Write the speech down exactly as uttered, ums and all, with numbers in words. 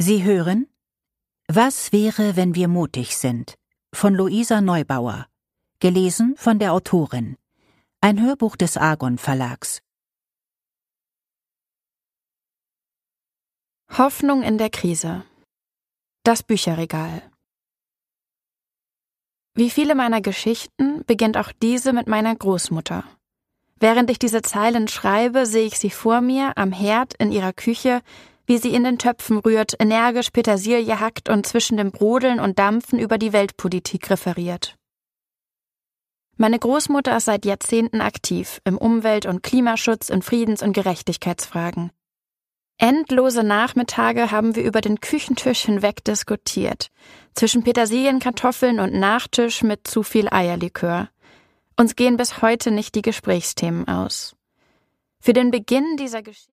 Sie hören »Was wäre, wenn wir mutig sind« von Luisa Neubauer, gelesen von der Autorin. Ein Hörbuch des Argon Verlags. Hoffnung in der Krise. Das Bücherregal. Wie viele meiner Geschichten beginnt auch diese mit meiner Großmutter. Während ich diese Zeilen schreibe, sehe ich sie vor mir am Herd in ihrer Küche, wie sie in den Töpfen rührt, energisch Petersilie hackt und zwischen dem Brodeln und Dampfen über die Weltpolitik referiert. Meine Großmutter ist seit Jahrzehnten aktiv im Umwelt- und Klimaschutz, in Friedens- und Gerechtigkeitsfragen. Endlose Nachmittage haben wir über den Küchentisch hinweg diskutiert, zwischen Petersilien, Kartoffeln und Nachtisch mit zu viel Eierlikör. Uns gehen bis heute nicht die Gesprächsthemen aus. Für den Beginn dieser Geschichte